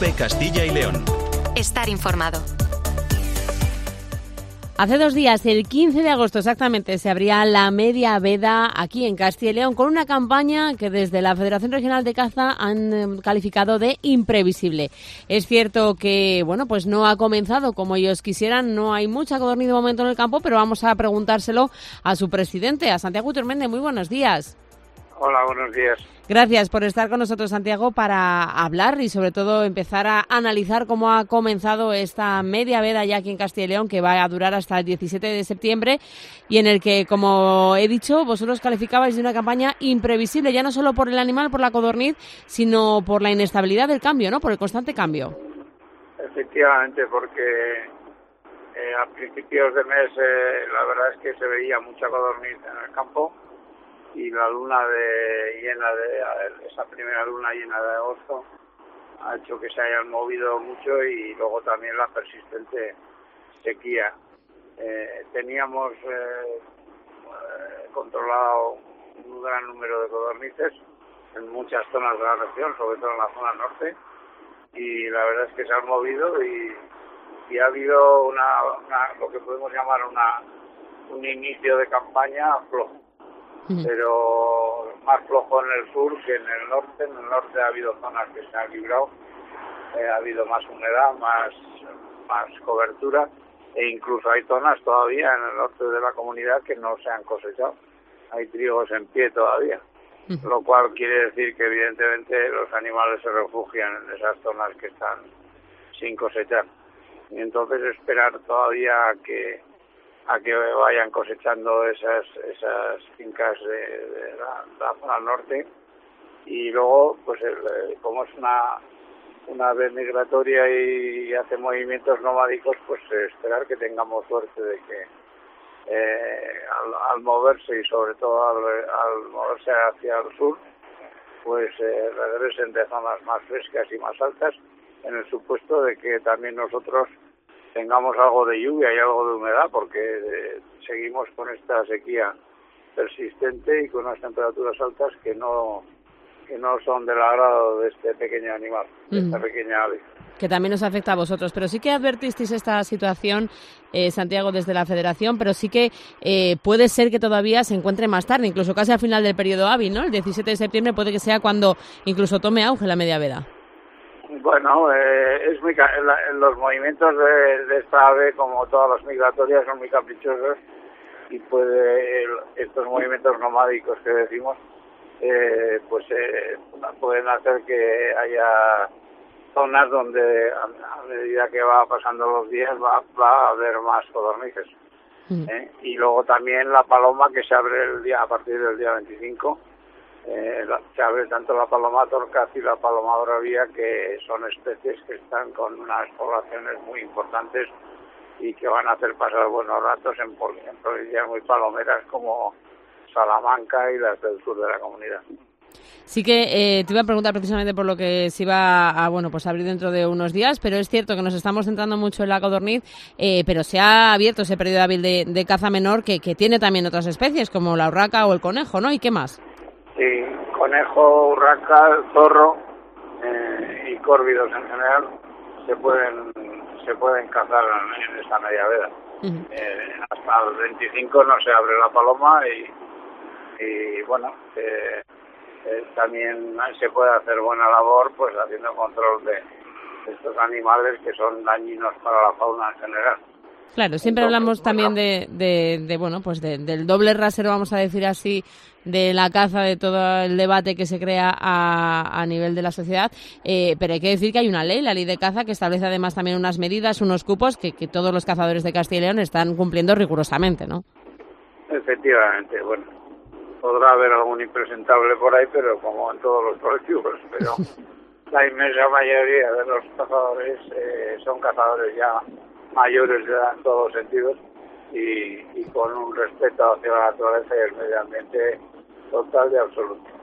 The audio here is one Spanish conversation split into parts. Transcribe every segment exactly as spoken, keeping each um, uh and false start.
COPE Castilla y León. Estar informado. Hace dos días, el quince de agosto exactamente, se abría la media veda aquí en Castilla y León con una campaña que desde la Federación Regional de Caza han calificado de imprevisible. Es cierto que, bueno, pues no ha comenzado como ellos quisieran, no hay mucha codorniz de momento en el campo, pero vamos a preguntárselo a su presidente, a Santiago Iturmendi. Muy buenos días. Hola, buenos días. Gracias por estar con nosotros, Santiago, para hablar y sobre todo empezar a analizar cómo ha comenzado esta media veda ya aquí en Castilla y León, que va a durar hasta el diecisiete de septiembre y en el que, como he dicho, vosotros calificabais de una campaña imprevisible, ya no solo por el animal, por la codorniz, sino por la inestabilidad del cambio, ¿no? Por el constante cambio. Efectivamente, porque eh, a principios de mes eh, la verdad es que se veía mucha codorniz en el campo, y la luna de llena de esa primera luna llena de agosto ha hecho que se hayan movido mucho, y luego también la persistente sequía. Eh, teníamos eh, controlado un gran número de codornices en muchas zonas de la región, sobre todo en la zona norte, y la verdad es que se han movido y, y ha habido una, una lo que podemos llamar una un inicio de campaña flojo. Pero más flojo en el sur que en el norte. En el norte ha habido zonas que se han librado, eh, ha habido más humedad, más, más cobertura, e incluso hay zonas todavía en el norte de la comunidad que no se han cosechado. Hay trigos en pie todavía, lo cual quiere decir que evidentemente los animales se refugian en esas zonas que están sin cosechar. Y entonces esperar todavía a que a que vayan cosechando esas esas fincas de, de la, la zona norte, y luego pues el, como es una una ave migratoria y hace movimientos nomádicos, pues esperar que tengamos suerte de que eh, al, al moverse y sobre todo al, al moverse hacia el sur, pues eh, regresen de zonas más frescas y más altas, en el supuesto de que también nosotros tengamos algo de lluvia y algo de humedad, porque eh, seguimos con esta sequía persistente y con unas temperaturas altas que no que no son del agrado de este pequeño animal, de mm. esta pequeña ave. Que también nos afecta a vosotros, pero sí que advertisteis esta situación, eh, Santiago, desde la Federación, pero sí que eh, puede ser que todavía se encuentre más tarde, incluso casi al final del periodo hábil, ¿no? El diecisiete de septiembre puede que sea cuando incluso tome auge la media veda. Bueno, eh, es muy la, los movimientos de, de esta ave, como todas las migratorias, son muy caprichosos, y puede el, estos movimientos nomádicos que decimos, eh, pues eh, pueden hacer que haya zonas donde a, a medida que va pasando los días va, va a haber más codornices. Mm. ¿eh? Y luego también la paloma, que se abre el día a partir del día veinticinco. Eh, la, se abre tanto la paloma torcaz y la paloma bravía, que son especies que están con unas poblaciones muy importantes y que van a hacer pasar buenos ratos en, en provincias muy palomeras como Salamanca y las del sur de la comunidad. Sí que eh, te iba a preguntar precisamente por lo que se iba a bueno pues abrir dentro de unos días, pero es cierto que nos estamos centrando mucho en la codorniz, eh, pero se ha abierto ese periodo hábil de, de caza menor que, que tiene también otras especies como la urraca o el conejo, ¿no? ¿Y qué más? Sí, conejo, urraca, zorro eh, y córvidos en general se pueden se pueden cazar en, en esta media veda. Uh-huh. Eh, hasta el veinticinco no se abre la paloma y, y bueno, eh, eh, también se puede hacer buena labor pues haciendo control de, de estos animales que son dañinos para la fauna en general. Claro, siempre Entonces, hablamos también de, de, de bueno, pues de, del doble rasero, vamos a decir así, de la caza, de todo el debate que se crea a, a nivel de la sociedad, eh, pero hay que decir que hay una ley, la ley de caza, que establece además también unas medidas, unos cupos que, que todos los cazadores de Castilla y León están cumpliendo rigurosamente, ¿no? Efectivamente, bueno, podrá haber algún impresentable por ahí, pero como en todos los colectivos, pero la inmensa mayoría de los cazadores eh, son cazadores ya mayores de edad en todos los sentidos y, y con un respeto hacia la naturaleza y el medio ambiente total y absoluto.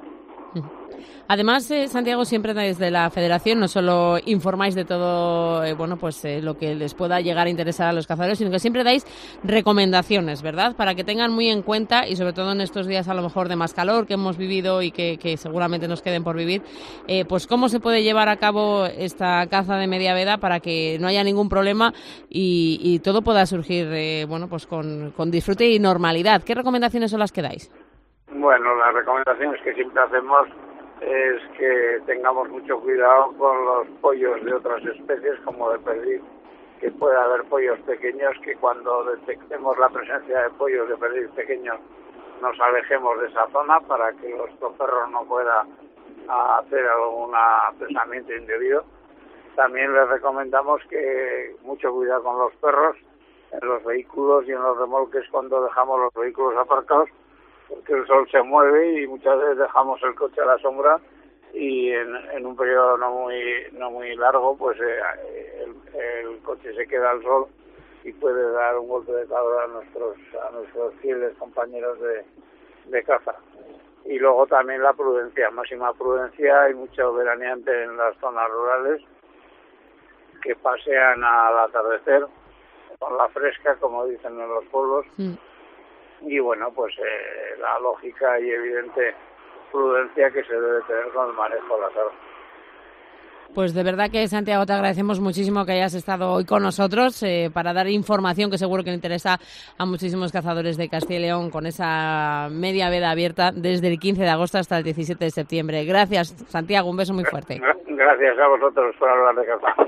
Además, eh, Santiago, siempre desde la Federación no solo informáis de todo, eh, bueno, pues eh, lo que les pueda llegar a interesar a los cazadores, sino que siempre dais recomendaciones, ¿verdad? Para que tengan muy en cuenta, y sobre todo en estos días a lo mejor de más calor que hemos vivido y que, que seguramente nos queden por vivir, eh, pues cómo se puede llevar a cabo esta caza de media veda para que no haya ningún problema y, y todo pueda surgir, eh, bueno, pues con, con disfrute y normalidad. ¿Qué recomendaciones son las que dais? Bueno, las recomendaciones que siempre hacemos es que tengamos mucho cuidado con los pollos de otras especies, como de perdiz, que puede haber pollos pequeños, que cuando detectemos la presencia de pollos de perdiz pequeños nos alejemos de esa zona para que nuestro perro no pueda hacer algún apresamiento indebido. También les recomendamos que mucho cuidado con los perros en los vehículos y en los remolques cuando dejamos los vehículos aparcados, porque el sol se mueve y muchas veces dejamos el coche a la sombra y en, en un periodo no muy no muy largo pues eh, el, el coche se queda al sol y puede dar un golpe de calor a nuestros a nuestros fieles compañeros de, de caza. Y luego también la prudencia, máxima prudencia. Hay mucho veraneante en las zonas rurales que pasean al atardecer con la fresca, como dicen en los pueblos. Mm. Y bueno, pues eh, la lógica y evidente prudencia que se debe tener con el manejo de las armas. Pues de verdad que, Santiago, te agradecemos muchísimo que hayas estado hoy con nosotros eh, para dar información que seguro que le interesa a muchísimos cazadores de Castilla y León con esa media veda abierta desde el quince de agosto hasta el diecisiete de septiembre. Gracias, Santiago, un beso muy fuerte. Gracias a vosotros por hablar de caza.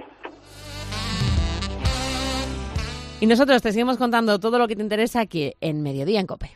Y nosotros te seguimos contando todo lo que te interesa aquí en Mediodía en COPE.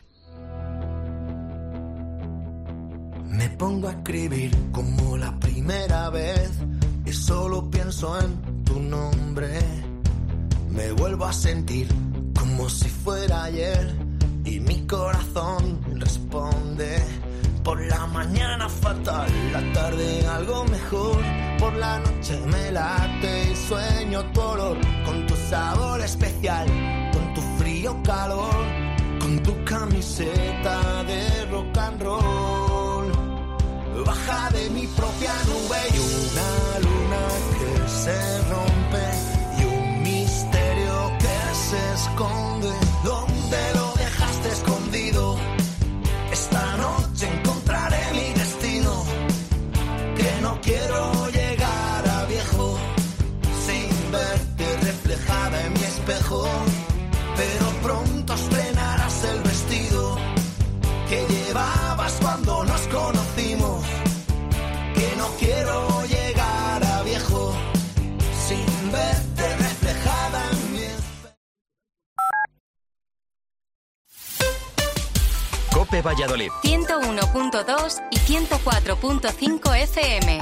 Me pongo a escribir como la primera vez y solo pienso en tu nombre. Me vuelvo a sentir como si fuera ayer y mi corazón responde. Por la mañana fatal, la tarde algo mejor. Por la noche me late y sueño tu olor, con tu sabor especial, con tu frío calor, con tu camiseta de rock and roll. Baja de mi propia nube y una luna que se rompe y un misterio que se esconde. ¿Dónde lo dejaste escondido? Esta noche encontraré mi destino, que no quiero llegar a viejo sin verte reflejada en mi espejo, pero pronto estrenarás el vestido que llevabas cuando nos conocimos, que no quiero llegar a viejo sin verte reflejada en mi espejo. COPE Valladolid ciento uno punto dos y ciento cuatro punto cinco F M.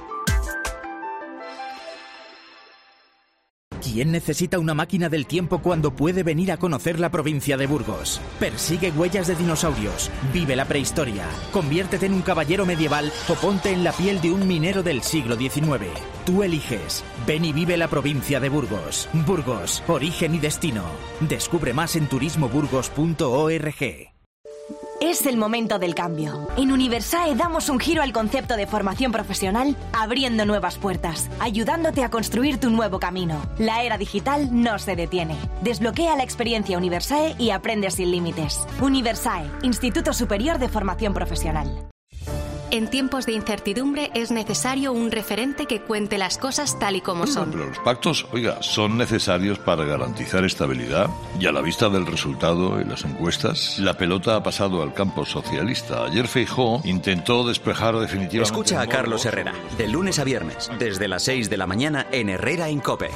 ¿Quién necesita una máquina del tiempo cuando puede venir a conocer la provincia de Burgos? Persigue huellas de dinosaurios, vive la prehistoria, conviértete en un caballero medieval o ponte en la piel de un minero del siglo diecinueve. Tú eliges. Ven y vive la provincia de Burgos. Burgos, origen y destino. Descubre más en turismo burgos punto org. Es el momento del cambio. En Universae damos un giro al concepto de formación profesional, abriendo nuevas puertas, ayudándote a construir tu nuevo camino. La era digital no se detiene. Desbloquea la experiencia Universae y aprende sin límites. Universae, Instituto Superior de Formación Profesional. En tiempos de incertidumbre es necesario un referente que cuente las cosas tal y como bueno, son. Pero los pactos, oiga, son necesarios para garantizar estabilidad y a la vista del resultado en las encuestas, la pelota ha pasado al campo socialista. Ayer Feijóo intentó despejar definitivamente... Escucha a Carlos Herrera, de lunes a viernes, desde las seis de la mañana en Herrera en COPE.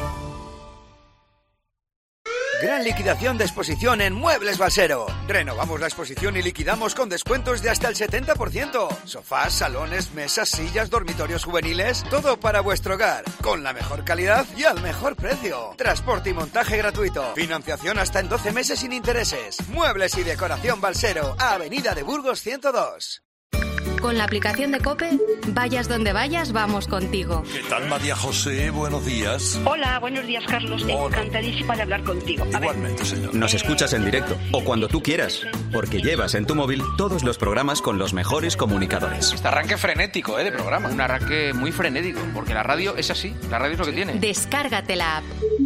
Gran liquidación de exposición en Muebles Balsero. Renovamos la exposición y liquidamos con descuentos de hasta el setenta por ciento. Sofás, salones, mesas, sillas, dormitorios juveniles, todo para vuestro hogar, con la mejor calidad y al mejor precio. Transporte y montaje gratuito. Financiación hasta en doce meses sin intereses. Muebles y decoración Balsero, Avenida de Burgos ciento dos. Con la aplicación de COPE, vayas donde vayas, vamos contigo. ¿Qué tal, María José? Buenos días. Hola, buenos días, Carlos. Hola. Encantadísima de hablar contigo. A Igualmente, ver. señor. Nos escuchas en directo o cuando tú quieras, porque llevas en tu móvil todos los programas con los mejores comunicadores. Este arranque frenético, ¿eh? De programa. Un arranque muy frenético, porque la radio es así. La radio es lo que tiene. Descárgate la app.